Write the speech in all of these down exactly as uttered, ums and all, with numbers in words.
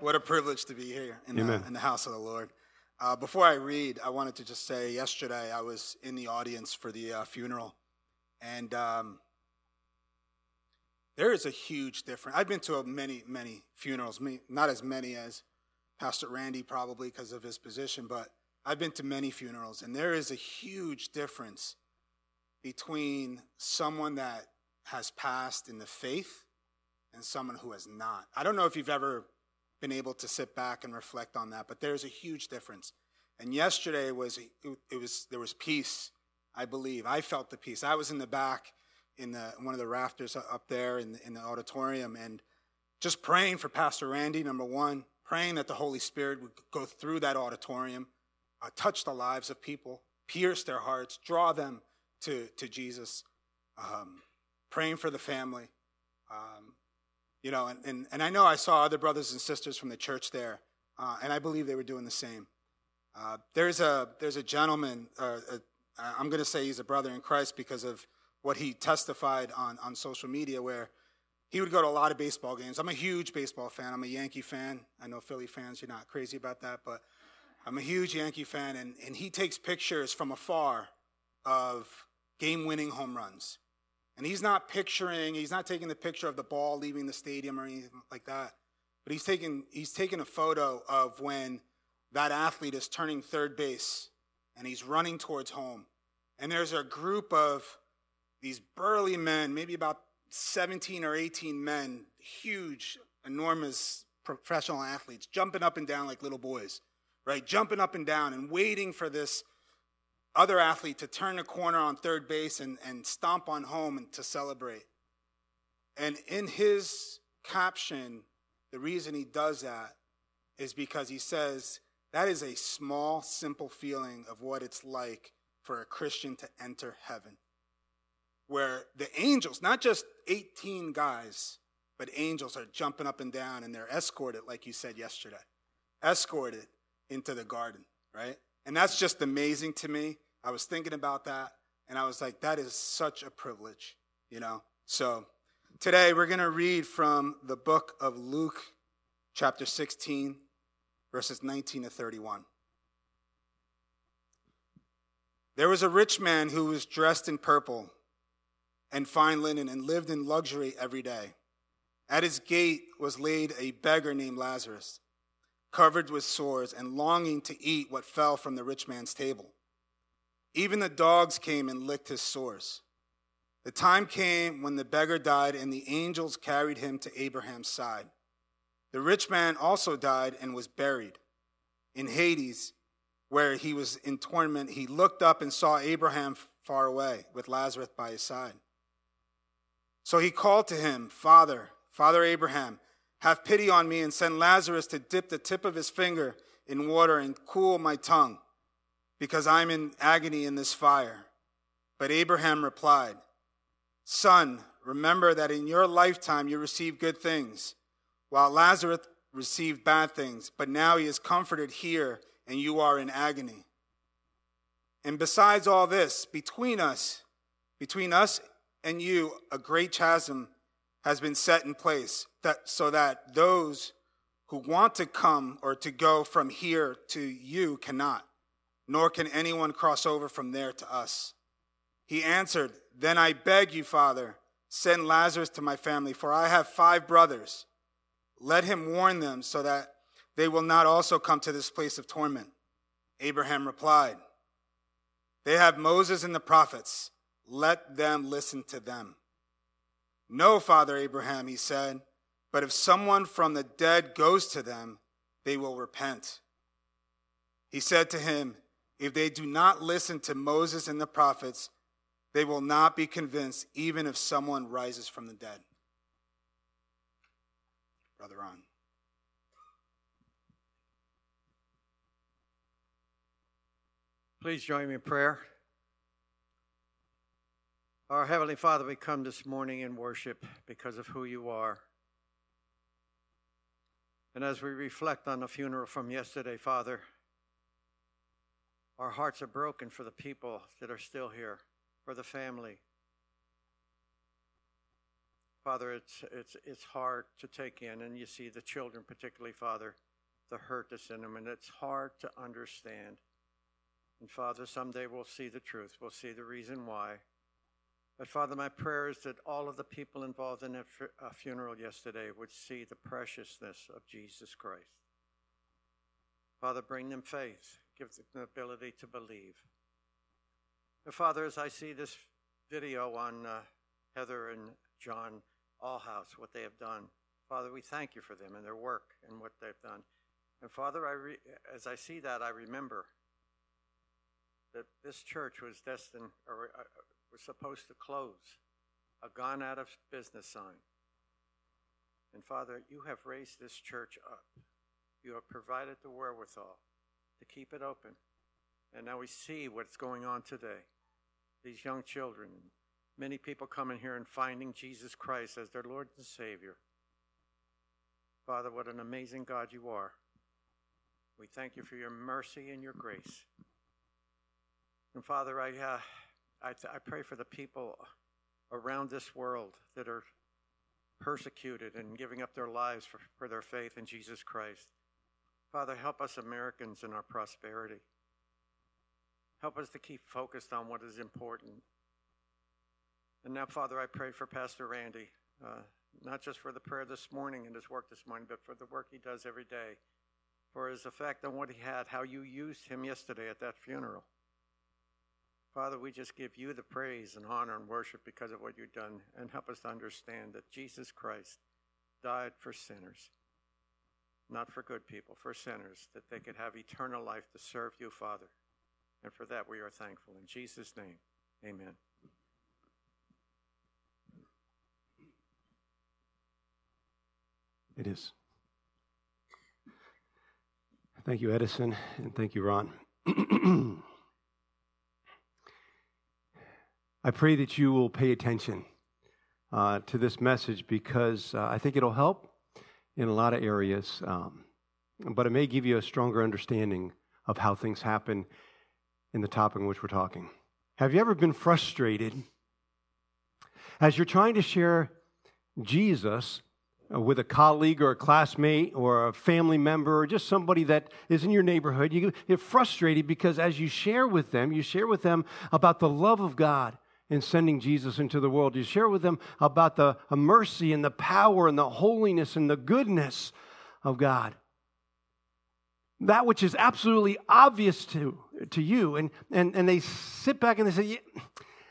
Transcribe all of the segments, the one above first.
What a privilege to be here in, the, in the house of the Lord. Uh, before I read, I wanted to just say yesterday I was in the audience for the uh, funeral, and um, there is a huge difference. I've been to a many, many funerals, not as many as Pastor Randy probably because of his position, but I've been to many funerals, and there is a huge difference between someone that has passed in the faith and someone who has not. I don't know if you've ever been able to sit back and reflect on that, but there's a huge difference. And yesterday was it, it was there was peace, I believe. I felt the peace. I was in the back in the one of the rafters up there in the, in the auditorium, and just praying for Pastor Randy, number one, praying that the Holy Spirit would go through that auditorium, uh, touch the lives of people, pierce their hearts, draw them to, to Jesus, um, praying for the family. Um, You know, and, and, and I know I saw other brothers and sisters from the church there, uh, and I believe they were doing the same. Uh, there's a there's a gentleman, uh, a, I'm going to say he's a brother in Christ because of what he testified on, on social media, where he would go to a lot of baseball games. I'm a huge baseball fan. I'm a Yankee fan. I know Philly fans, you're not crazy about that, but I'm a huge Yankee fan, and, and he takes pictures from afar of game-winning home runs. And he's not picturing, he's not taking the picture of the ball leaving the stadium or anything like that. But he's taking, he's taking a photo of when that athlete is turning third base and he's running towards home. And there's a group of these burly men, maybe about seventeen or eighteen men, huge, enormous professional athletes, jumping up and down like little boys, right? Jumping up and down and waiting for this other athlete to turn the corner on third base and, and stomp on home and to celebrate. And in his caption, the reason he does that is because he says that is a small, simple feeling of what it's like for a Christian to enter heaven, where the angels, not just eighteen guys, but angels are jumping up and down and they're escorted, like you said yesterday, escorted into the garden, right? And that's just amazing to me. I was thinking about that, and I was like, that is such a privilege, you know? So today we're going to read from the book of Luke, chapter sixteen, verses nineteen to thirty-one. There was a rich man who was dressed in purple and fine linen and lived in luxury every day. At his gate was laid a beggar named Lazarus, covered with sores and longing to eat what fell from the rich man's table. Even the dogs came and licked his sores. The time came when the beggar died, and the angels carried him to Abraham's side. The rich man also died and was buried. In Hades, where he was in torment, he looked up and saw Abraham far away, with Lazarus by his side. So he called to him, Father, Father Abraham, have pity on me and send Lazarus to dip the tip of his finger in water and cool my tongue, because I'm in agony in this fire. But Abraham replied, Son, remember that in your lifetime you received good things, while Lazarus received bad things, but now he is comforted here and you are in agony. And besides all this, between us, between us and you, a great chasm has been set in place, that so that those who want to come or to go from here to you cannot, nor can anyone cross over from there to us. He answered, Then I beg you, Father, send Lazarus to my family, for I have five brothers. Let him warn them so that they will not also come to this place of torment. Abraham replied, They have Moses and the prophets. Let them listen to them. No, Father Abraham, he said, but if someone from the dead goes to them, they will repent. He said to him, If they do not listen to Moses and the prophets, they will not be convinced, even if someone rises from the dead. Brother Ron. Please join me in prayer. Our Heavenly Father, we come this morning in worship because of who you are. And as we reflect on the funeral from yesterday, Father, our hearts are broken for the people that are still here, for the family. Father, it's, it's, it's hard to take in, and you see the children, particularly, Father, the hurt that's in them, and it's hard to understand. And Father, someday we'll see the truth. We'll see the reason why. But Father, my prayer is that all of the people involved in that uh, funeral yesterday would see the preciousness of Jesus Christ. Father, bring them faith. Give them the ability to believe. But Father, as I see this video on uh, Heather and John Allhouse, what they have done, Father, we thank you for them and their work and what they've done. And Father, I re- as I see that, I remember that this church was destined, or uh, was supposed to close, a gone out of business sign. And Father, you have raised this church up. You have provided the wherewithal to keep it open. And now we see what's going on today. These young children, many people coming here and finding Jesus Christ as their Lord and Savior. Father, what an amazing God you are. We thank you for your mercy and your grace. And Father, I, uh, I, th- I pray for the people around this world that are persecuted and giving up their lives for, for their faith in Jesus Christ. Father, help us Americans in our prosperity. Help us to keep focused on what is important. And now, Father, I pray for Pastor Randy, uh, not just for the prayer this morning and his work this morning, but for the work he does every day, for his effect on what he had, how you used him yesterday at that funeral. Father, we just give you the praise and honor and worship because of what you've done, and help us to understand that Jesus Christ died for sinners, not for good people, for sinners, that they could have eternal life to serve you, Father. And for that we are thankful. In Jesus' name, amen. It is. Thank you, Edison, and thank you, Ron. I pray that you will pay attention uh, to this message because uh, I think it'll help in a lot of areas, um, but it may give you a stronger understanding of how things happen in the topic in which we're talking. Have you ever been frustrated as you're trying to share Jesus with a colleague or a classmate or a family member or just somebody that is in your neighborhood? You get frustrated because as you share with them, you share with them about the love of God in sending Jesus into the world. You share with them about the mercy and the power and the holiness and the goodness of God. That which is absolutely obvious to, to you. And, and, and they sit back and they say, yeah,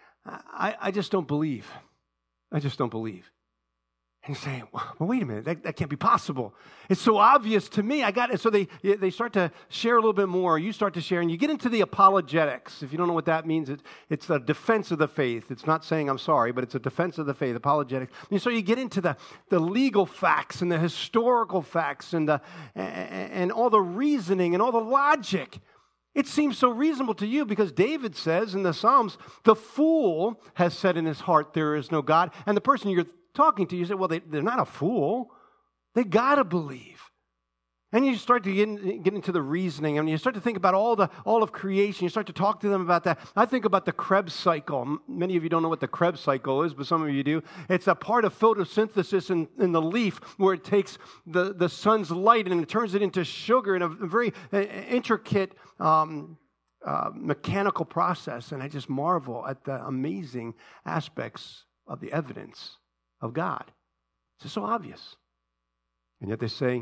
I, I just don't believe. I just don't believe. And you say, well, wait a minute, that, that can't be possible. It's so obvious to me. I got it. So they they start to share a little bit more. You start to share, and you get into the apologetics. If you don't know what that means, it, it's a defense of the faith. It's not saying I'm sorry, but it's a defense of the faith, apologetics. And so you get into the, the legal facts and the historical facts and the and, and all the reasoning and all the logic. It seems so reasonable to you because David says in the Psalms, the fool has said in his heart, there is no God. And the person you're talking to, you say, well, they, they're not a fool. They got to believe. And you start to get, in, get into the reasoning, and you start to think about all the all of creation. You start to talk to them about that. I think about the Krebs cycle. Many of you don't know what the Krebs cycle is, but some of you do. It's a part of photosynthesis in, in the leaf where it takes the, the sun's light and it turns it into sugar in a very uh, intricate um, uh, mechanical process. And I just marvel at the amazing aspects of the evidence of God. It's just so obvious. And yet they say,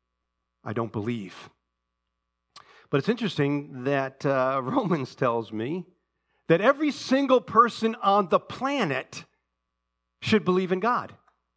I don't believe. But it's interesting that uh, Romans tells me that every single person on the planet should believe in God.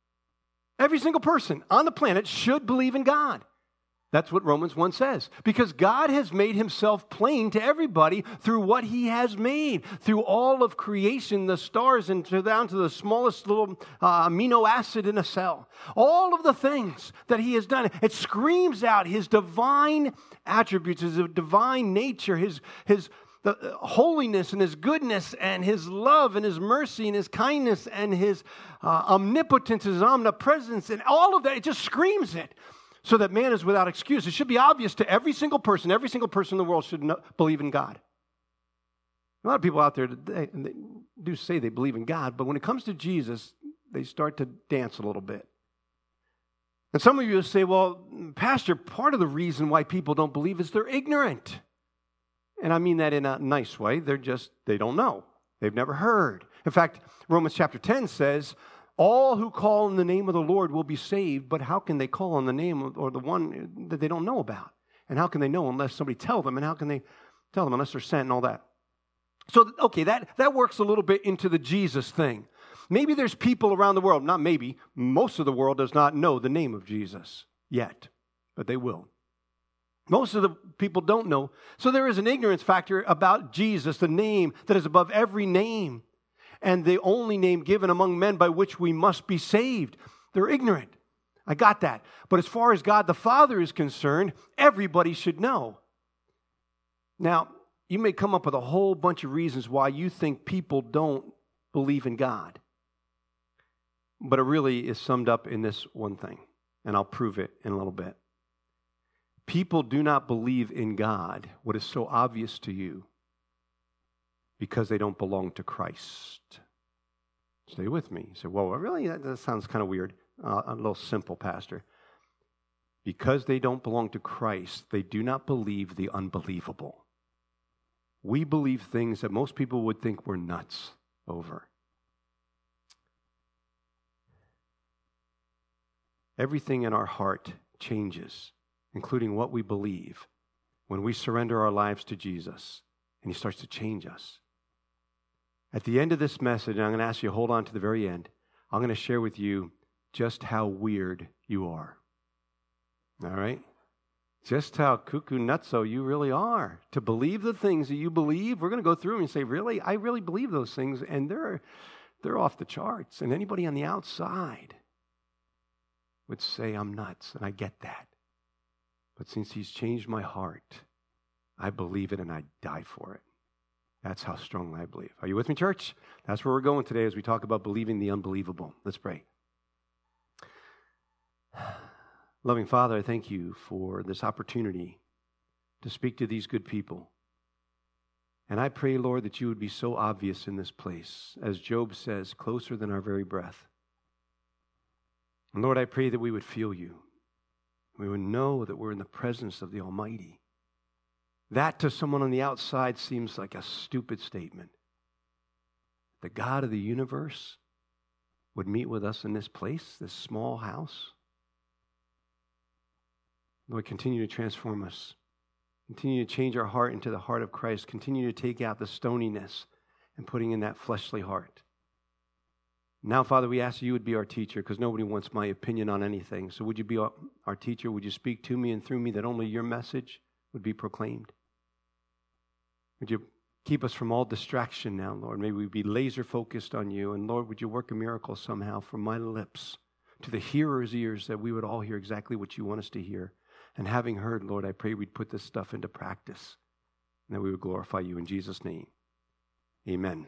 Every single person on the planet should believe in God. That's what Romans one says. Because God has made himself plain to everybody through what he has made. Through all of creation, the stars, and down to the smallest little uh, amino acid in a cell. All of the things that he has done. It screams out his divine attributes, his divine nature, his, his the holiness and his goodness and his love and his mercy and his kindness and his uh, omnipotence, his omnipresence, and all of that. It just screams it. So that man is without excuse. It should be obvious to every single person. Every single person in the world should know, believe in God. A lot of people out there today, they do say they believe in God, but when it comes to Jesus, they start to dance a little bit. And some of you will say, well, Pastor, part of the reason why people don't believe is they're ignorant. And I mean that in a nice way. They're just, they don't know. They've never heard. In fact, Romans chapter ten says, all who call on the name of the Lord will be saved, but how can they call on the name of, or the one that they don't know about? And how can they know unless somebody tell them? And how can they tell them unless they're sent and all that? So, okay, that, that works a little bit into the Jesus thing. Maybe there's people around the world, not maybe, most of the world does not know the name of Jesus yet, but they will. Most of the people don't know. So there is an ignorance factor about Jesus, the name that is above every name, and the only name given among men by which we must be saved. They're ignorant. I got that. But as far as God the Father is concerned, everybody should know. Now, you may come up with a whole bunch of reasons why you think people don't believe in God. But it really is summed up in this one thing, and I'll prove it in a little bit. People do not believe in God, what is so obvious to you, because they don't belong to Christ. Stay with me. You say, well, really? That, that sounds kind of weird. Uh, a little simple, Pastor. Because they don't belong to Christ, they do not believe the unbelievable. We believe things that most people would think we're nuts over. Everything in our heart changes, including what we believe, when we surrender our lives to Jesus, and He starts to change us. At the end of this message, and I'm going to ask you to hold on to the very end, I'm going to share with you just how weird you are. All right? Just how cuckoo nutso you really are. To believe the things that you believe, we're going to go through and say, really? I really believe those things, and they're, they're off the charts. And anybody on the outside would say, I'm nuts, and I get that. But since He's changed my heart, I believe it and I die for it. That's how strongly I believe. Are you with me, church? That's where we're going today as we talk about believing the unbelievable. Let's pray. Loving Father, I thank You for this opportunity to speak to these good people. And I pray, Lord, that You would be so obvious in this place, as Job says, closer than our very breath. And Lord, I pray that we would feel You. We would know that we're in the presence of the Almighty. That to someone on the outside seems like a stupid statement. The God of the universe would meet with us in this place, this small house. Lord, continue to transform us. Continue to change our heart into the heart of Christ. Continue to take out the stoniness and putting in that fleshly heart. Now, Father, we ask You would be our teacher, because nobody wants my opinion on anything. So would You be our teacher? Would You speak to me and through me that only Your message would be proclaimed? Would You keep us from all distraction now, Lord? May we be laser focused on You. And Lord, would You work a miracle somehow from my lips to the hearer's ears, that we would all hear exactly what You want us to hear. And having heard, Lord, I pray we'd put this stuff into practice, and that we would glorify You in Jesus' name. Amen.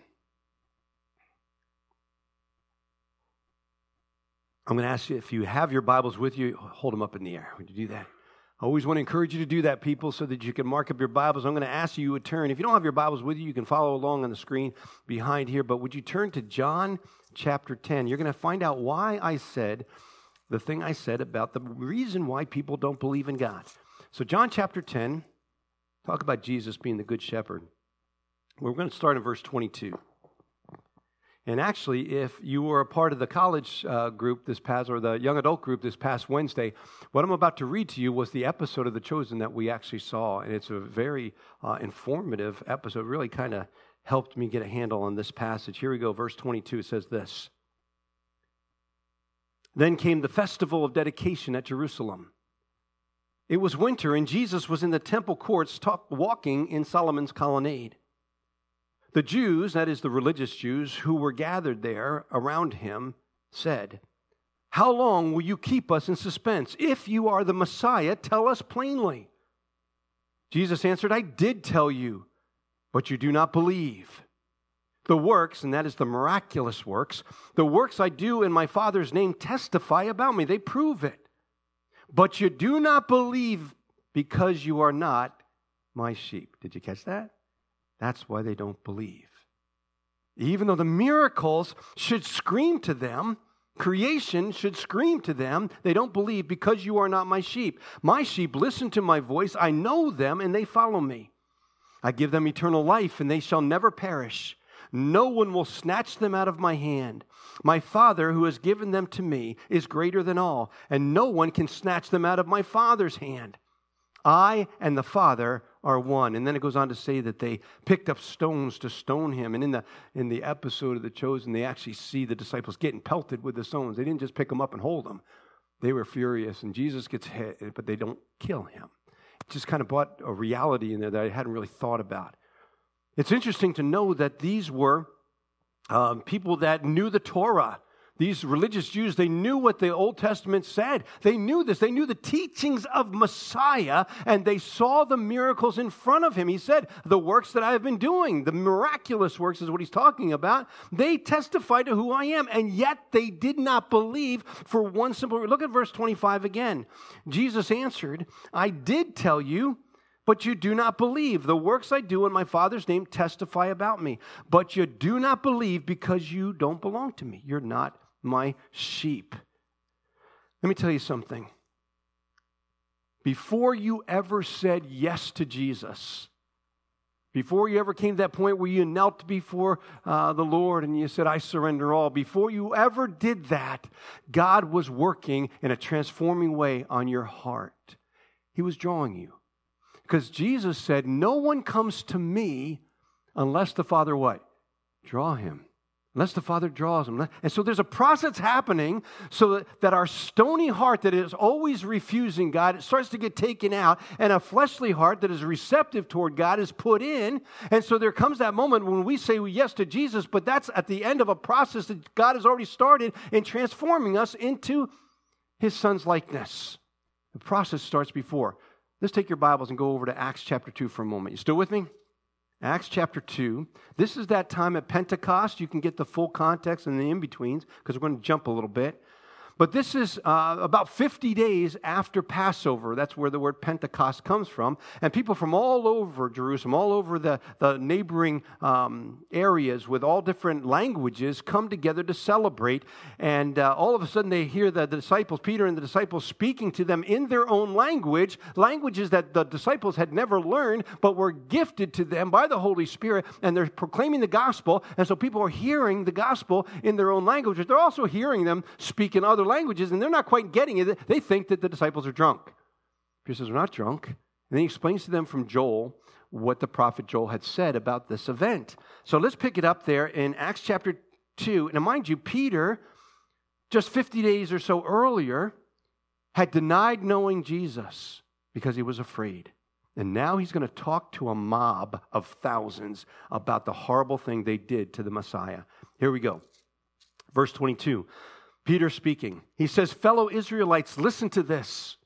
I'm going to ask you, if you have your Bibles with you, hold them up in the air. Would you do that? I always want to encourage you to do that, people, so that you can mark up your Bibles. I'm going to ask you to turn. If you don't have your Bibles with you, you can follow along on the screen behind here. But would you turn to John chapter ten? You're going to find out why I said the thing I said about the reason why people don't believe in God. So John chapter ten, talk about Jesus being the good shepherd. We're going to start in verse twenty-two. And actually, if you were a part of the college uh, group this past, or the young adult group this past Wednesday, what I'm about to read to you was the episode of The Chosen that we actually saw. And it's a very uh, informative episode. It really kind of helped me get a handle on this passage. Here we go, verse twenty-two. It says this. Then came the festival of dedication at Jerusalem. It was winter, and Jesus was in the temple courts talk, walking in Solomon's colonnade. The Jews, that is the religious Jews, who were gathered there around Him, said, "How long will you keep us in suspense? If You are the Messiah, tell us plainly." Jesus answered, "I did tell you, but you do not believe. The works," and that is the miraculous works, "the works I do in my Father's name testify about me." They prove it. "But you do not believe because you are not my sheep." Did you catch that? That's why they don't believe. Even though the miracles should scream to them Creation should scream to them, they don't believe because you are not my sheep. My sheep listen to my voice. I know them and they follow me. I give them eternal life and they shall never perish. No one will snatch them out of my hand. My Father who has given them to me is greater than all, and no one can snatch them out of my Father's hand. I and the Father are one. And then it goes on to say that they picked up stones to stone him. And in the in the episode of The Chosen, they actually see the disciples getting pelted with the stones. They didn't just pick them up and hold them. They were furious. And Jesus gets hit, but they don't kill him. It just kind of brought a reality in there that I hadn't really thought about. It's interesting to know that these were um, people that knew the Torah. These religious Jews, they knew what the Old Testament said. They knew this. They knew the teachings of Messiah, and they saw the miracles in front of him. He said, the works that I have been doing, the miraculous works is what he's talking about. They testify to who I am, and yet they did not believe for one simple reason. Look at verse twenty-five again. Jesus answered, I did tell you, but you do not believe. The works I do in my Father's name testify about me. But you do not believe because you don't belong to me. You're not my sheep. Let me tell you something. Before you ever said yes to Jesus, before you ever came to that point where you knelt before uh, the Lord and you said, I surrender all, before you ever did that, God was working in a transforming way on your heart. He was drawing you. Because Jesus said, no one comes to me unless the Father what? Draw him. Unless the Father draws him. And so there's a process happening so that, that our stony heart that is always refusing God, it starts to get taken out, and a fleshly heart that is receptive toward God is put in. And so there comes that moment when we say yes to Jesus, but that's at the end of a process that God has already started in transforming us into his Son's likeness. The process starts before. Let's take your Bibles and go over to Acts chapter two for a moment. You still with me? Acts chapter two. This is that time at Pentecost. You can get the full context and the in-betweens because we're going to jump a little bit. But this is uh, about fifty days after Passover. That's where the word Pentecost comes from. And people from all over Jerusalem, all over the, the neighboring um, areas with all different languages come together to celebrate. And uh, all of a sudden they hear the, the disciples, Peter and the disciples, speaking to them in their own language, languages that the disciples had never learned, but were gifted to them by the Holy Spirit. And they're proclaiming the gospel. And so people are hearing the gospel in their own languages. They're also hearing them speak in other languages, and they're not quite getting it. They think that the disciples are drunk. Peter says, we're not drunk. And then he explains to them from Joel what the prophet Joel had said about this event. So let's pick it up there in Acts chapter two. And mind you, Peter, just fifty days or so earlier, had denied knowing Jesus because he was afraid. And now he's going to talk to a mob of thousands about the horrible thing they did to the Messiah. Here we go. Verse twenty-two. Peter speaking. He says, fellow Israelites, listen to this.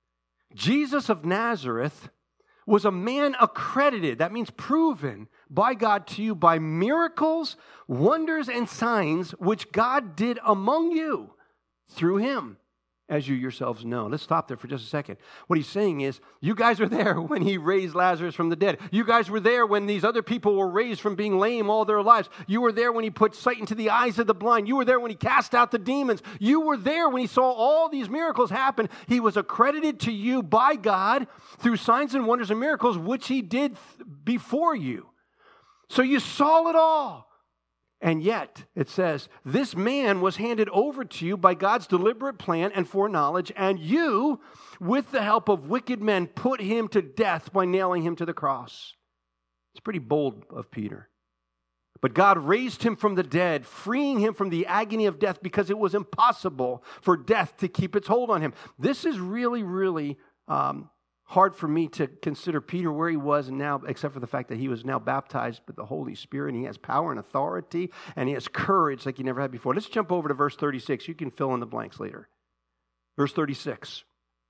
Jesus of Nazareth was a man accredited, that means proven, by God to you by miracles, wonders, and signs which God did among you through him, as you yourselves know. Let's stop there for just a second. What he's saying is, you guys were there when he raised Lazarus from the dead. You guys were there when these other people were raised from being lame all their lives. You were there when he put sight into the eyes of the blind. You were there when he cast out the demons. You were there when he saw all these miracles happen. He was accredited to you by God through signs and wonders and miracles, which he did before you. So you saw it all. And yet, it says, this man was handed over to you by God's deliberate plan and foreknowledge, and you, with the help of wicked men, put him to death by nailing him to the cross. It's pretty bold of Peter. But God raised him from the dead, freeing him from the agony of death because it was impossible for death to keep its hold on him. This is really, really um, hard for me to consider Peter where he was now, except for the fact that he was now baptized with the Holy Spirit, and he has power and authority, and he has courage like he never had before. Let's jump over to verse thirty-six. You can fill in the blanks later. Verse thirty-six.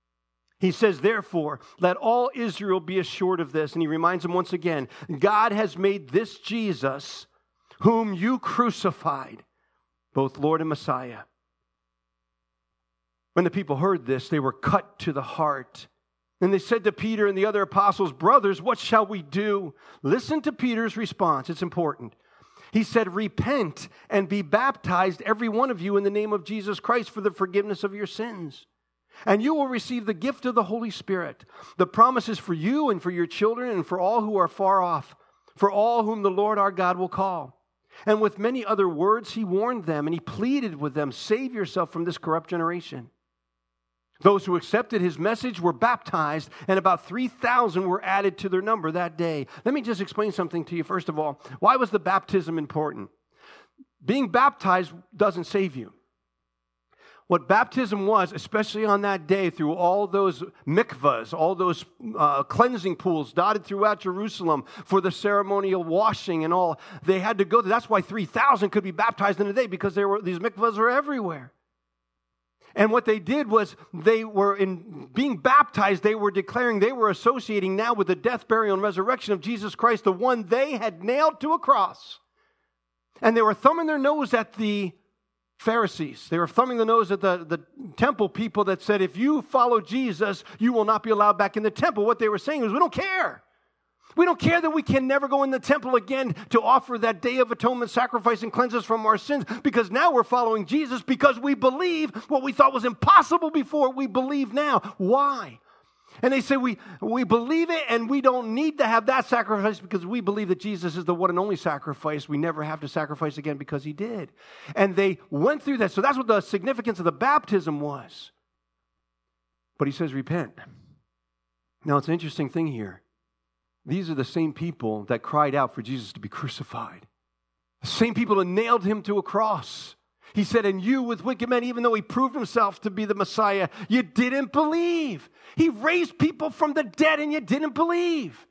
He says, therefore, let all Israel be assured of this. And he reminds them once again, God has made this Jesus, whom you crucified, both Lord and Messiah. When the people heard this, they were cut to the heart. And they said to Peter and the other apostles, brothers, what shall we do? Listen to Peter's response. It's important. He said, repent and be baptized, every one of you, in the name of Jesus Christ for the forgiveness of your sins. And you will receive the gift of the Holy Spirit. The promise is for you and for your children and for all who are far off, for all whom the Lord our God will call. And with many other words, he warned them and he pleaded with them, save yourself from this corrupt generation. Those who accepted his message were baptized, and about three thousand were added to their number that day. Let me just explain something to you. First of all, why was the baptism important? Being baptized doesn't save you. What baptism was, especially on that day, through all those mikvahs, all those uh, cleansing pools dotted throughout Jerusalem for the ceremonial washing and all, they had to go there. That's why three thousand could be baptized in a day, because there were these mikvahs were everywhere. And what they did was they were, in being baptized, they were declaring, they were associating now with the death, burial, and resurrection of Jesus Christ, the one they had nailed to a cross. And they were thumbing their nose at the Pharisees. They were thumbing the nose at the, the temple people that said, if you follow Jesus, you will not be allowed back in the temple. What they were saying was, we don't care. We don't care that we can never go in the temple again to offer that Day of Atonement sacrifice and cleanse us from our sins, because now we're following Jesus because we believe what we thought was impossible before, we believe now. Why? And they say we, we believe it and we don't need to have that sacrifice because we believe that Jesus is the one and only sacrifice. We never have to sacrifice again because he did. And they went through that. So that's what the significance of the baptism was. But he says, repent. Now, it's an interesting thing here. These are the same people that cried out for Jesus to be crucified. The same people that nailed him to a cross. He said, and you with wicked men, even though he proved himself to be the Messiah, you didn't believe. He raised people from the dead and you didn't believe.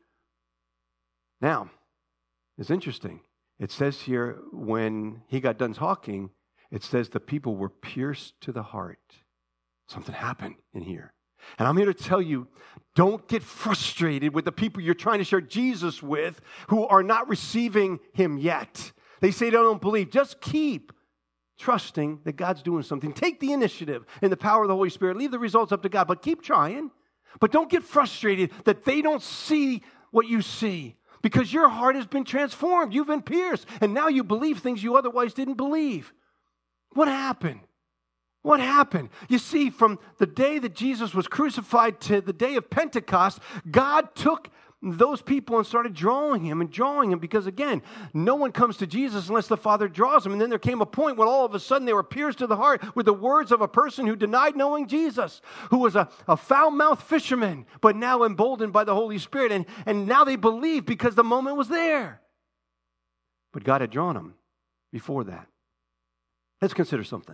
Now, it's interesting. It says here when he got done talking, it says the people were pierced to the heart. Something happened in here. And I'm here to tell you, don't get frustrated with the people you're trying to share Jesus with who are not receiving him yet. They say they don't believe. Just keep trusting that God's doing something. Take the initiative in the power of the Holy Spirit. Leave the results up to God, but keep trying. But don't get frustrated that they don't see what you see, because your heart has been transformed. You've been pierced, and now you believe things you otherwise didn't believe. What happened? What happened? You see, from the day that Jesus was crucified to the day of Pentecost, God took those people and started drawing him and drawing him, because, again, no one comes to Jesus unless the Father draws him. And then there came a point when all of a sudden they were pierced to the heart with the words of a person who denied knowing Jesus, who was a, a foul-mouthed fisherman, but now emboldened by the Holy Spirit. And, and now they believed because the moment was there. But God had drawn them before that. Let's consider something.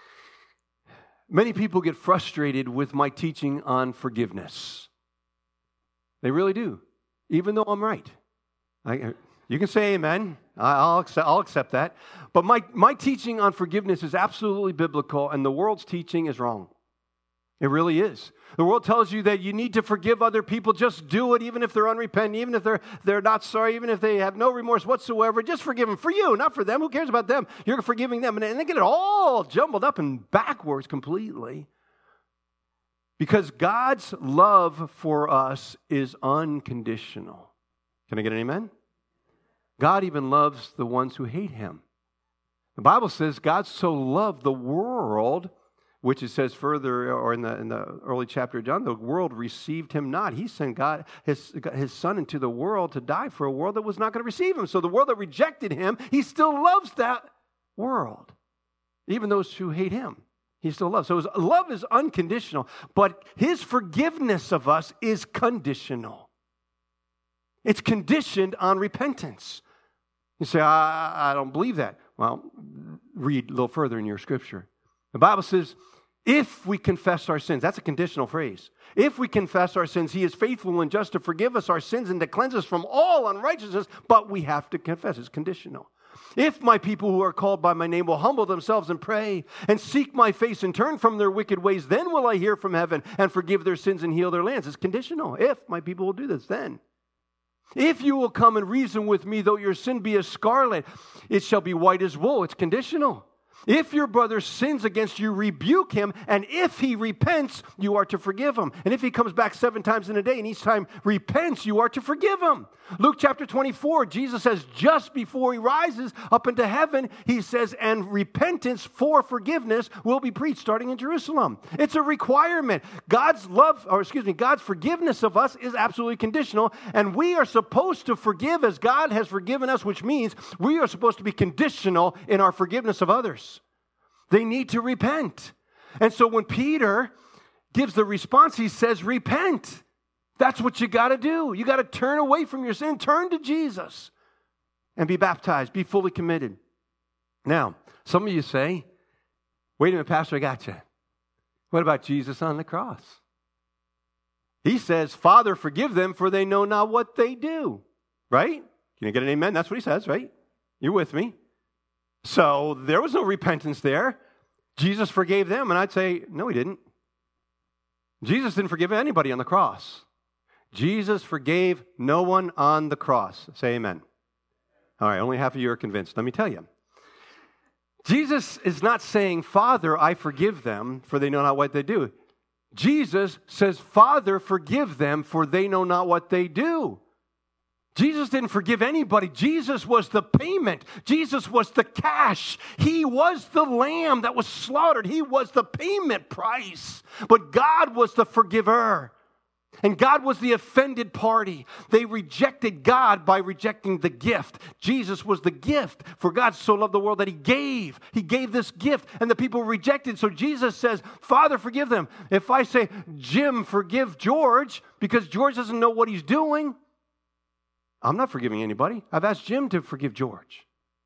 Many people get frustrated with my teaching on forgiveness. They really do, even though I'm right. I, you can say amen. I'll accept, I'll accept that. But my, my teaching on forgiveness is absolutely biblical, and the world's teaching is wrong. It really is. The world tells you that you need to forgive other people. Just do it, even if they're unrepentant, even if they're, they're not sorry, even if they have no remorse whatsoever. Just forgive them for you, not for them. Who cares about them? You're forgiving them. And they get it all jumbled up and backwards completely. Because God's love for us is unconditional. Can I get an amen? God even loves the ones who hate him. The Bible says God so loved the world, which it says further, or in the in the early chapter of John, the world received him not. He sent God, his, his son into the world to die for a world that was not going to receive him. So the world that rejected him, he still loves that world. Even those who hate him, he still loves. So his love is unconditional, but his forgiveness of us is conditional. It's conditioned on repentance. You say, I, I don't believe that. Well, read a little further in your scripture. The Bible says, if we confess our sins, that's a conditional phrase. If we confess our sins, he is faithful and just to forgive us our sins and to cleanse us from all unrighteousness, but we have to confess. It's conditional. If my people who are called by my name will humble themselves and pray and seek my face and turn from their wicked ways, then will I hear from heaven and forgive their sins and heal their lands. It's conditional. If my people will do this, then. If you will come and reason with me, though your sin be as scarlet, it shall be white as wool. It's conditional. If your brother sins against you, rebuke him, and if he repents, you are to forgive him. And if he comes back seven times in a day and each time repents, you are to forgive him. Luke chapter twenty-four, Jesus says just before he rises up into heaven, he says, and repentance for forgiveness will be preached starting in Jerusalem. It's a requirement. God's love, or excuse me, God's forgiveness of us is absolutely conditional, and we are supposed to forgive as God has forgiven us, which means we are supposed to be conditional in our forgiveness of others. They need to repent. And so when Peter gives the response, he says, repent. That's what you got to do. You got to turn away from your sin, turn to Jesus, and be baptized, be fully committed. Now, some of you say, wait a minute, Pastor, I got you. What about Jesus on the cross? He says, Father, forgive them, for they know not what they do. Right? Can you get an amen? That's what he says, right? You're with me. So there was no repentance there. Jesus forgave them, and I'd say, no, he didn't. Jesus didn't forgive anybody on the cross. Jesus forgave no one on the cross. Say amen. All right, only half of you are convinced. Let me tell you. Jesus is not saying, Father, I forgive them, for they know not what they do. Jesus says, Father, forgive them, for they know not what they do. Jesus didn't forgive anybody. Jesus was the payment. Jesus was the cash. He was the lamb that was slaughtered. He was the payment price. But God was the forgiver. And God was the offended party. They rejected God by rejecting the gift. Jesus was the gift. For God so loved the world that he gave. He gave this gift, and the people rejected. So Jesus says, Father, forgive them. If I say, Jim, forgive George, because George doesn't know what he's doing, I'm not forgiving anybody. I've asked Jim to forgive George.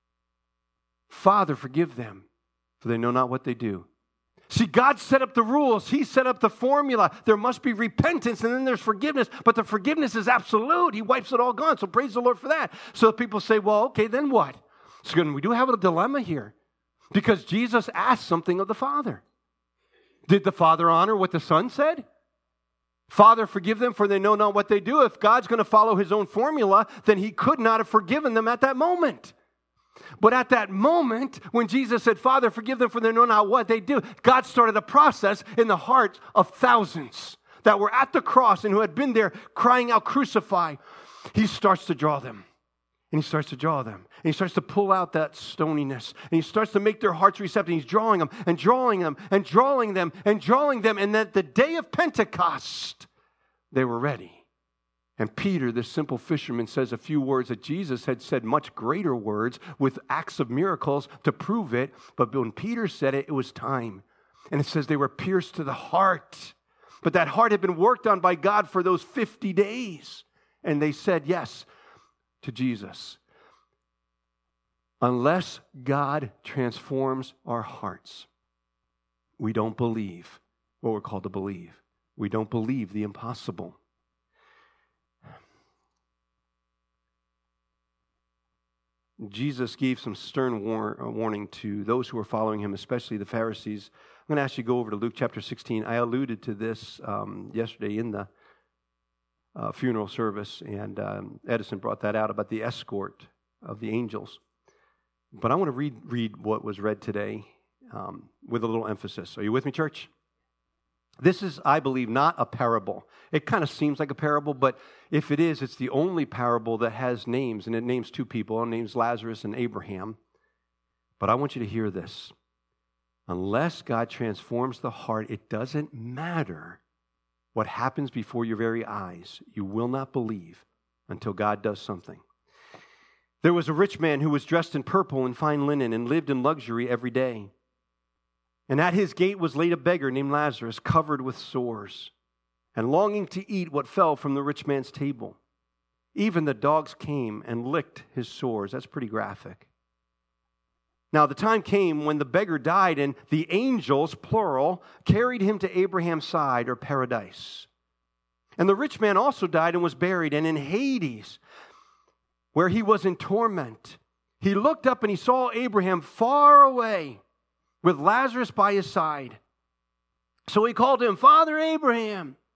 Father, forgive them, for they know not what they do. See, God set up the rules. He set up the formula. There must be repentance, and then there's forgiveness. But the forgiveness is absolute. He wipes it all gone. So praise the Lord for that. So people say, well, okay, then what? So we do have a dilemma here. Because Jesus asked something of the Father. Did the Father honor what the Son said? Father, forgive them, for they know not what they do. If God's going to follow his own formula, then he could not have forgiven them at that moment. But at that moment, when Jesus said, Father, forgive them, for they know not what they do, God started a process in the hearts of thousands that were at the cross and who had been there crying out, crucify. He starts to draw them. And he starts to draw them. And he starts to pull out that stoniness. And he starts to make their hearts receptive. He's drawing them and drawing them and drawing them and drawing them. And that the day of Pentecost, they were ready. And Peter, this simple fisherman, says a few words that Jesus had said much greater words with acts of miracles to prove it. But when Peter said it, it was time. And it says they were pierced to the heart. But that heart had been worked on by God for those fifty days. And they said yes to Jesus. Unless God transforms our hearts, we don't believe what we're called to believe. We don't believe the impossible. Jesus gave some stern war- warning to those who were following him, especially the Pharisees. I'm going to ask you to go over to Luke chapter sixteen. I alluded to this um, yesterday in the uh, funeral service, and um, Edison brought that out about the escort of the angels. But I want to read, read what was read today um, with a little emphasis. Are you with me, church? This is, I believe, not a parable. It kind of seems like a parable, but if it is, it's the only parable that has names, and it names two people. It names Lazarus and Abraham. But I want you to hear this. Unless God transforms the heart, it doesn't matter what happens before your very eyes. You will not believe until God does something. There was a rich man who was dressed in purple and fine linen and lived in luxury every day. And at his gate was laid a beggar named Lazarus, covered with sores, and longing to eat what fell from the rich man's table. Even the dogs came and licked his sores. That's pretty graphic. Now the time came when the beggar died, and the angels, plural, carried him to Abraham's side, or paradise. And the rich man also died and was buried, and in Hades, where he was in torment, he looked up and he saw Abraham far away, with Lazarus by his side. So he called him, Father Abraham,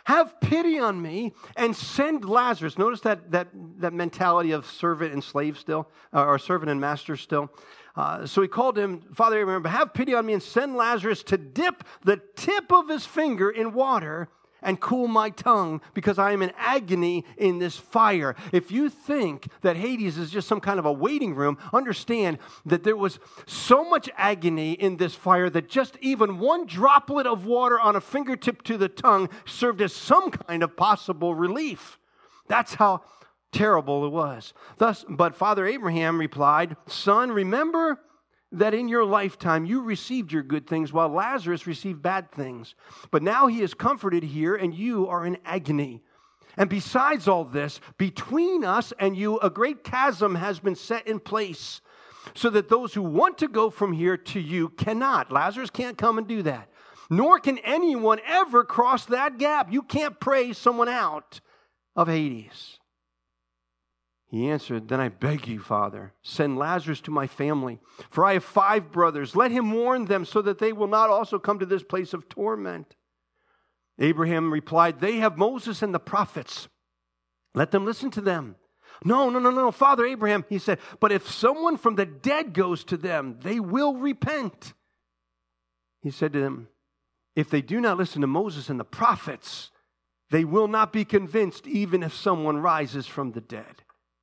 have pity on me and send Lazarus. Notice that that, that mentality of servant and slave still, uh, or servant and master still. Uh, so he called him, Father Abraham, have pity on me and send Lazarus to dip the tip of his finger in water and cool my tongue, because I am in agony in this fire. If you think that Hades is just some kind of a waiting room, understand that there was so much agony in this fire that just even one droplet of water on a fingertip to the tongue served as some kind of possible relief. That's how terrible it was. Thus, but Father Abraham replied, Son, remember that in your lifetime you received your good things while Lazarus received bad things. But now he is comforted here and you are in agony. And besides all this, between us and you a great chasm has been set in place, so that those who want to go from here to you cannot. Lazarus can't come and do that. Nor can anyone ever cross that gap. You can't pray someone out of Hades. He answered, Then I beg you, Father, send Lazarus to my family, for I have five brothers. Let him warn them so that they will not also come to this place of torment. Abraham replied, They have Moses and the prophets. Let them listen to them. No, no, no, no, Father Abraham, he said, but if someone from the dead goes to them, they will repent. He said to them, If they do not listen to Moses and the prophets, they will not be convinced even if someone rises from the dead.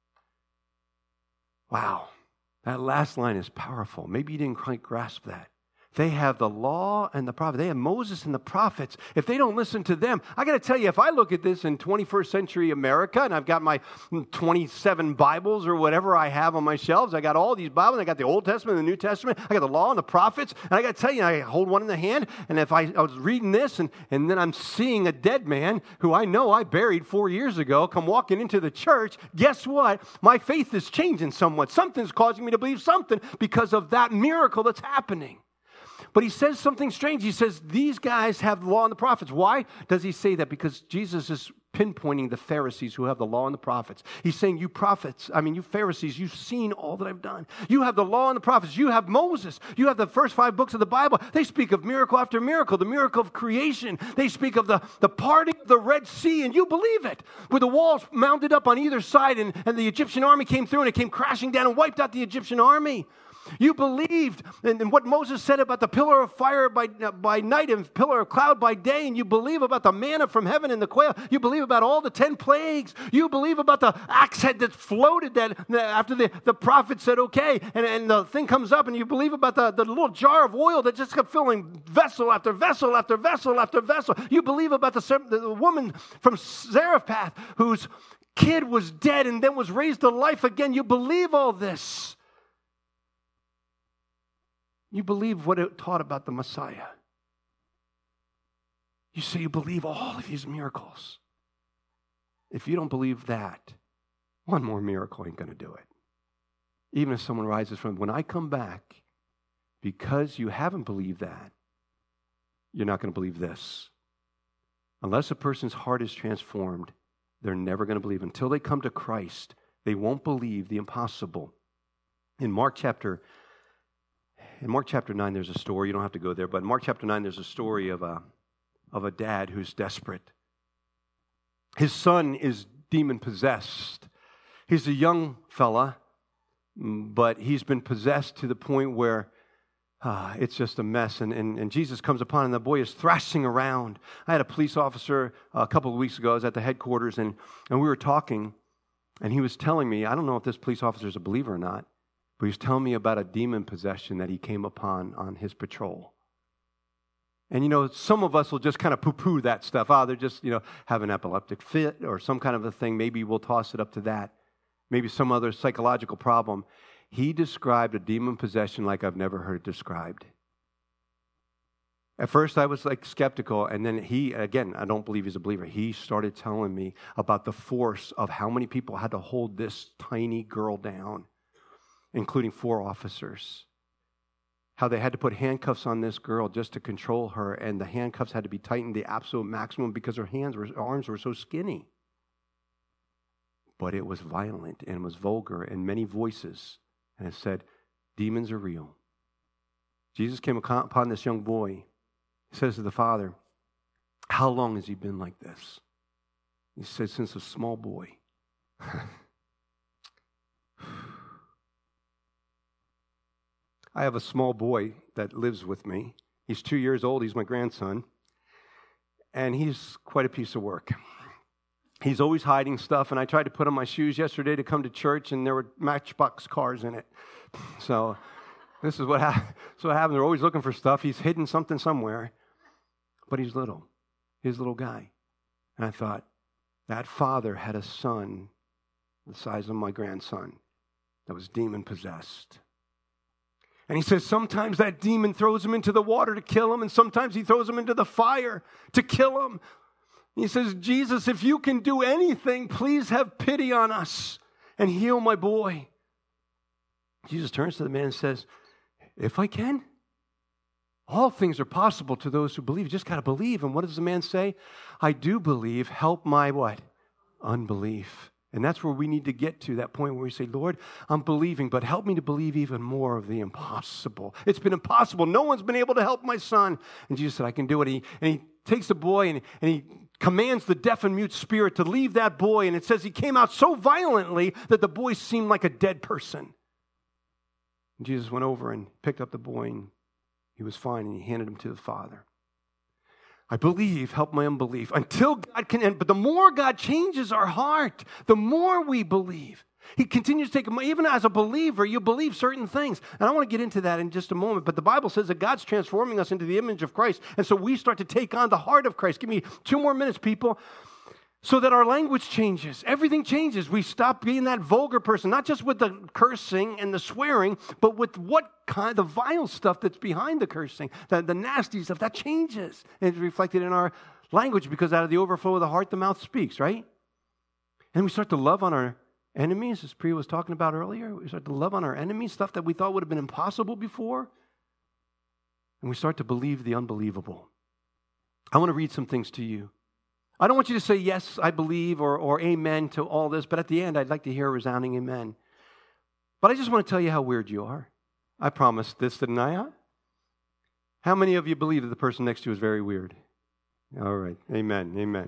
Wow, that last line is powerful. Maybe you didn't quite grasp that. They have the law and the prophet. They have Moses and the prophets. If they don't listen to them, I got to tell you, if I look at this in twenty-first century America, and I've got my twenty-seven Bibles or whatever I have on my shelves, I got all these Bibles, I got the Old Testament and the New Testament, I got the law and the prophets, and I got to tell you, I hold one in the hand, and if I, I was reading this, and, and then I'm seeing a dead man who I know I buried four years ago come walking into the church, guess what? My faith is changing somewhat. Something's causing me to believe something because of that miracle that's happening. But he says something strange. He says, these guys have the law and the prophets. Why does he say that? Because Jesus is pinpointing the Pharisees who have the law and the prophets. He's saying, you prophets, I mean, you Pharisees, you've seen all that I've done. You have the law and the prophets. You have Moses. You have the first five books of the Bible. They speak of miracle after miracle, the miracle of creation. They speak of the, the parting of the Red Sea, and you believe it. With the walls mounted up on either side, and, and the Egyptian army came through, and it came crashing down and wiped out the Egyptian army. You believed in, in what Moses said about the pillar of fire by, uh, by night and pillar of cloud by day, and you believe about the manna from heaven and the quail. You believe about all the ten plagues. You believe about the axe head that floated that, that after the, the prophet said, okay, and, and the thing comes up, and you believe about the, the little jar of oil that just kept filling vessel after vessel after vessel after vessel. You believe about the, the woman from Zarephath whose kid was dead and then was raised to life again. You believe all this. You believe what it taught about the Messiah. You say you believe all of these miracles. If you don't believe that, one more miracle ain't going to do it. Even if someone rises from, when I come back, because you haven't believed that, you're not going to believe this. Unless a person's heart is transformed, they're never going to believe. Until they come to Christ, they won't believe the impossible. In Mark chapter In Mark chapter nine, there's a story. You don't have to go there, but in Mark chapter nine, there's a story of a, of a dad who's desperate. His son is demon-possessed. He's a young fella, but he's been possessed to the point where uh, it's just a mess. And, and, and Jesus comes upon him, and the boy is thrashing around. I had a police officer a couple of weeks ago. I was at the headquarters, and, and we were talking, and he was telling me, I don't know if this police officer is a believer or not, but he was telling me about a demon possession that he came upon on his patrol. And, you know, some of us will just kind of poo-poo that stuff. Oh, they're just, you know, have an epileptic fit or some kind of a thing. Maybe we'll toss it up to that. Maybe some other psychological problem. He described a demon possession like I've never heard it described. At first, I was like skeptical, and then he, again, I don't believe he's a believer. He started telling me about the force of how many people had to hold this tiny girl down, including four officers. How they had to put handcuffs on this girl just to control her, and the handcuffs had to be tightened the absolute maximum because her hands were, her arms were so skinny. But it was violent and it was vulgar and many voices. And it said, demons are real. Jesus came upon this young boy. He says to the father, how long has he been like this? He said, since a small boy. I have a small boy that lives with me. He's two years old. He's my grandson. And he's quite a piece of work. He's always hiding stuff, and I tried to put on my shoes yesterday to come to church, and there were Matchbox cars in it. So this is what, ha- so what happened. They're always looking for stuff. He's hidden something somewhere, but he's little. He's a little guy. And I thought, that father had a son the size of my grandson that was demon-possessed. And he says sometimes that demon throws him into the water to kill him, and sometimes he throws him into the fire to kill him. He says, Jesus, if you can do anything, please have pity on us and heal my boy. Jesus turns to the man and says, if I can, all things are possible to those who believe. You just got to believe. And what does the man say? I do believe. Help my what? Unbelief. And that's where we need to get to, that point where we say, Lord, I'm believing, but help me to believe even more of the impossible. It's been impossible. No one's been able to help my son. And Jesus said, I can do it. And he, and he takes the boy and, and he commands the deaf and mute spirit to leave that boy. And it says he came out so violently that the boy seemed like a dead person. And Jesus went over and picked up the boy, and he was fine, and he handed him to the father. I believe, help my unbelief, until God can end. But the more God changes our heart, the more we believe. He continues to take, even as a believer, you believe certain things. And I want to get into that in just a moment. But the Bible says that God's transforming us into the image of Christ. And so we start to take on the heart of Christ. Give me two more minutes, people. So that our language changes. Everything changes. We stop being that vulgar person, not just with the cursing and the swearing, but with what kind of vile stuff that's behind the cursing, the, the nasty stuff, that changes. And it's reflected in our language because out of the overflow of the heart, the mouth speaks, right? And we start to love on our enemies, as Priya was talking about earlier. We start to love on our enemies, stuff that we thought would have been impossible before. And we start to believe the unbelievable. I want to read some things to you. I don't want you to say, yes, I believe, or, or amen to all this, but at the end, I'd like to hear a resounding amen. But I just want to tell you how weird you are. I promised this, didn't I? How many of you believe that the person next to you is very weird? All right, amen, amen.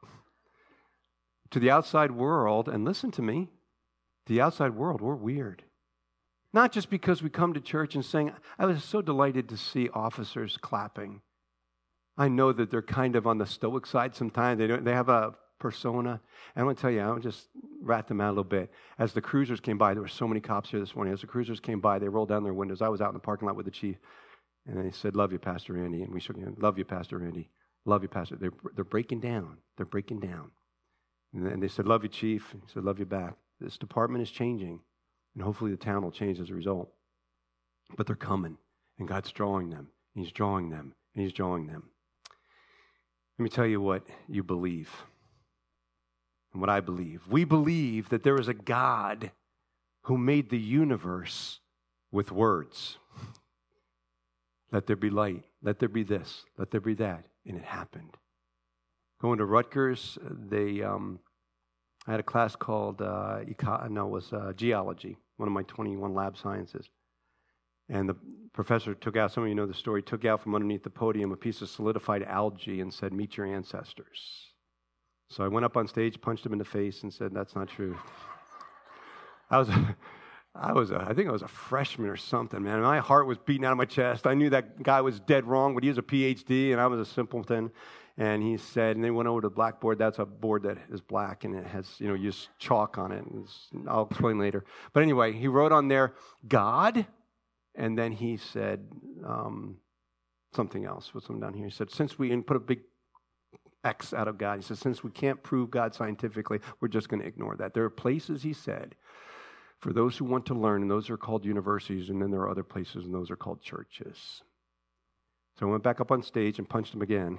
To the outside world, and listen to me, the outside world, we're weird. Not just because we come to church and sing. I was so delighted to see officers clapping. I know that they're kind of on the stoic side sometimes. They don't, they have a persona. And I want to tell you, I'll just rat them out a little bit. As the cruisers came by, there were so many cops here this morning. As the cruisers came by, they rolled down their windows. I was out in the parking lot with the chief. And they said, love you, Pastor Randy. And we shook hands. Love you, Pastor Randy. Love you, Pastor. They're, they're breaking down. They're breaking down. And then they said, love you, Chief. And he said, love you back. This department is changing. And hopefully the town will change as a result. But they're coming. And God's drawing them. He's drawing them. And He's drawing them. Let me tell you what you believe and what I believe. We believe that there is a God who made the universe with words. Let there be light. Let there be this. Let there be that. And it happened. Going to Rutgers, they um, I had a class called, uh, eco- no, it was uh, geology, one of my twenty-one lab sciences. And the professor took out, some of you know the story, took out from underneath the podium a piece of solidified algae and said, meet your ancestors. So I went up on stage, punched him in the face, and said, that's not true. I was, I was, a, I think I was a freshman or something, man. My heart was beating out of my chest. I knew that guy was dead wrong, but he was a P H D, and I was a simpleton. And he said, and they went over to the blackboard. That's a board that is black, and it has, you know, use chalk on it. I'll explain later. But anyway, he wrote on there, God. And then he said um, something else. What's something down here? He said, since we, and put a big X out of God. He said, since we can't prove God scientifically, we're just going to ignore that. There are places, he said, for those who want to learn, and those are called universities, and then there are other places, and those are called churches. So I went back up on stage and punched him again.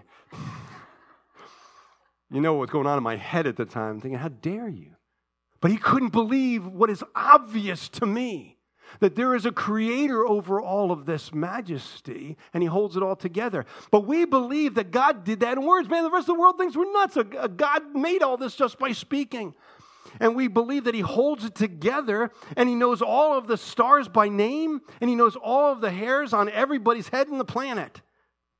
You know what was going on in my head at the time, thinking, how dare you? But he couldn't believe what is obvious to me. That there is a creator over all of this majesty, and he holds it all together. But we believe that God did that in words. Man, the rest of the world thinks we're nuts. God made all this just by speaking. And we believe that he holds it together, and he knows all of the stars by name, and he knows all of the hairs on everybody's head on the planet.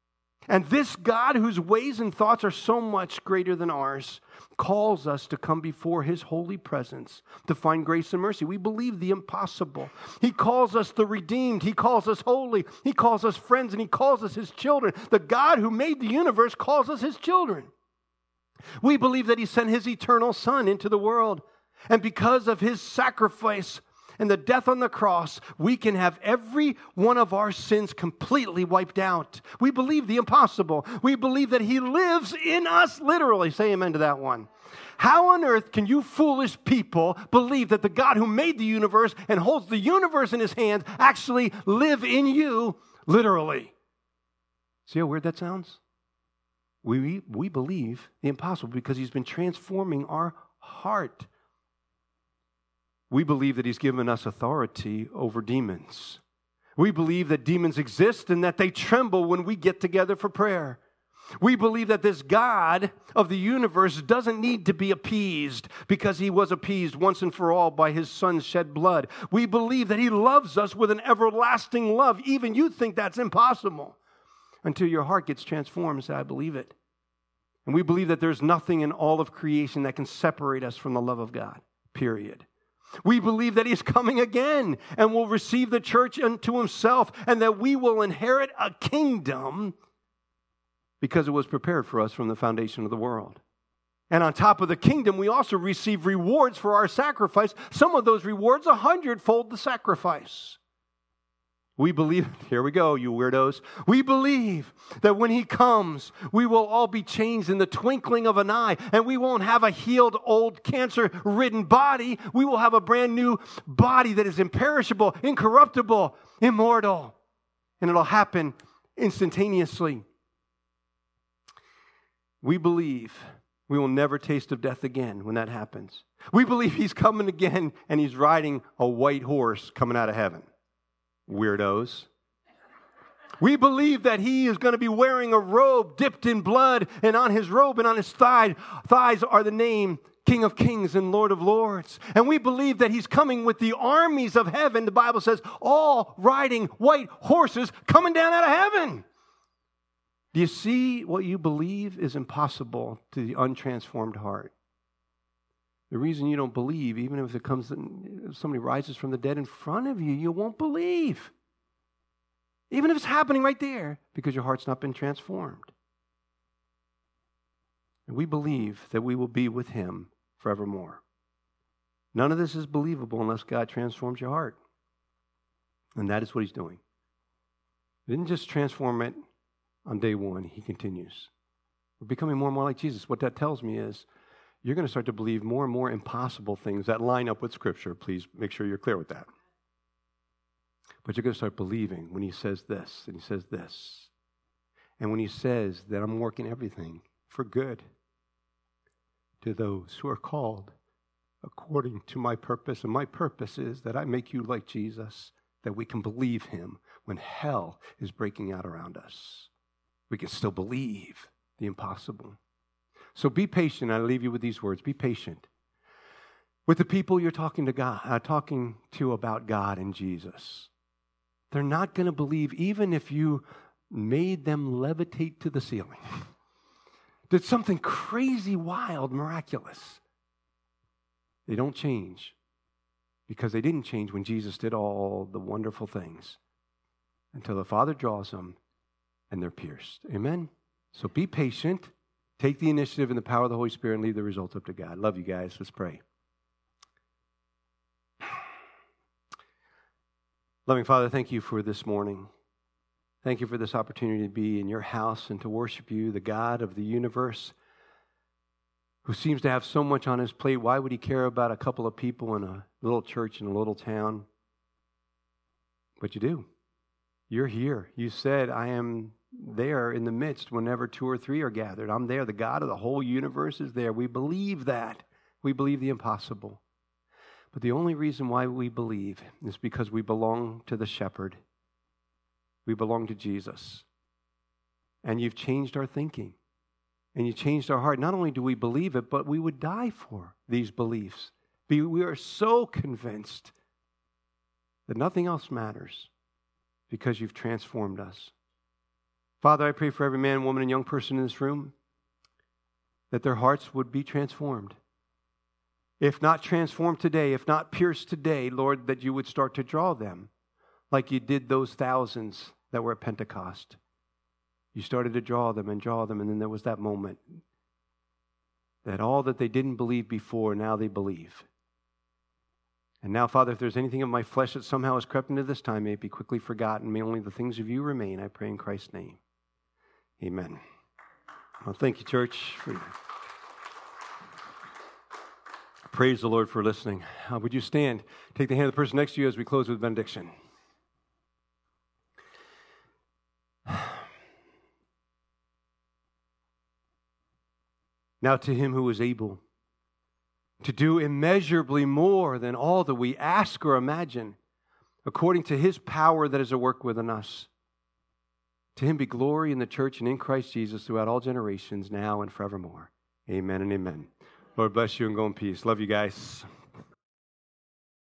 And this God, whose ways and thoughts are so much greater than ours, calls us to come before His holy presence to find grace and mercy. We believe the impossible. He calls us the redeemed. He calls us holy. He calls us friends, and He calls us His children. The God who made the universe calls us His children. We believe that He sent His eternal Son into the world. And because of His sacrifice and the death on the cross, we can have every one of our sins completely wiped out. We believe the impossible. We believe that He lives in us literally. Say amen to that one. How on earth can you foolish people believe that the God who made the universe and holds the universe in His hands actually live in you literally? See how weird that sounds? We, we believe the impossible because He's been transforming our heart. We believe that He's given us authority over demons. We believe that demons exist and that they tremble when we get together for prayer. We believe that this God of the universe doesn't need to be appeased because He was appeased once and for all by His Son's shed blood. We believe that He loves us with an everlasting love. Even you think that's impossible until your heart gets transformed and say, I believe it. And we believe that there's nothing in all of creation that can separate us from the love of God, period. We believe that He's coming again and will receive the church unto Himself, and that we will inherit a kingdom because it was prepared for us from the foundation of the world. And on top of the kingdom, we also receive rewards for our sacrifice. Some of those rewards, a hundredfold the sacrifice. We believe, here we go, you weirdos. We believe that when He comes, we will all be changed in the twinkling of an eye, and we won't have a healed, old, cancer-ridden body. We will have a brand new body that is imperishable, incorruptible, immortal. And it'll happen instantaneously. We believe we will never taste of death again when that happens. We believe He's coming again, and He's riding a white horse coming out of heaven. Weirdos. We believe that He is going to be wearing a robe dipped in blood, and on His robe and on His thigh, thighs are the name King of Kings and Lord of Lords. And we believe that He's coming with the armies of heaven, the Bible says, all riding white horses coming down out of heaven. Do you see what you believe is impossible to the untransformed heart? The reason you don't believe, even if it comes, if somebody rises from the dead in front of you, you won't believe. Even if it's happening right there, because your heart's not been transformed. And we believe that we will be with Him forevermore. None of this is believable unless God transforms your heart. And that is what He's doing. He didn't just transform it on day one. He continues. We're becoming more and more like Jesus. What that tells me is, you're going to start to believe more and more impossible things that line up with Scripture. Please make sure you're clear with that. But you're going to start believing when He says this and He says this. And when He says that I'm working everything for good to those who are called according to my purpose. And my purpose is that I make you like Jesus, that we can believe Him when hell is breaking out around us. We can still believe the impossible. So be patient. I leave you with these words. Be patient with the people you're talking to God, uh, talking to about God and Jesus. They're not going to believe even if you made them levitate to the ceiling. Did something crazy, wild, miraculous. They don't change because they didn't change when Jesus did all the wonderful things until the Father draws them and they're pierced. Amen? So be patient. Take the initiative in the power of the Holy Spirit and leave the results up to God. Love you guys. Let's pray. Loving Father, thank you for this morning. Thank you for this opportunity to be in your house and to worship you, the God of the universe, who seems to have so much on His plate. Why would He care about a couple of people in a little church in a little town? But you do. You're here. You said, I am there in the midst whenever two or three are gathered. I'm there. The God of the whole universe is there. We believe that. We believe the impossible. But the only reason why we believe is because we belong to the shepherd. We belong to Jesus. And you've changed our thinking. And you changed our heart. Not only do we believe it, but we would die for these beliefs. We are so convinced that nothing else matters because you've transformed us. Father, I pray for every man, woman, and young person in this room that their hearts would be transformed. If not transformed today, if not pierced today, Lord, that you would start to draw them like you did those thousands that were at Pentecost. You started to draw them and draw them, and then there was that moment that all that they didn't believe before, now they believe. And now, Father, if there's anything of my flesh that somehow has crept into this time, may it be quickly forgotten. May only the things of you remain, I pray in Christ's name. Amen. Well, thank you, church. For Praise the Lord for listening. Uh, would you stand? Take the hand of the person next to you as we close with benediction. Now to him who is able to do immeasurably more than all that we ask or imagine, according to his power that is at work within us. To him be glory in the church and in Christ Jesus throughout all generations, now and forevermore. Amen and amen. Lord bless you and go in peace. Love you guys.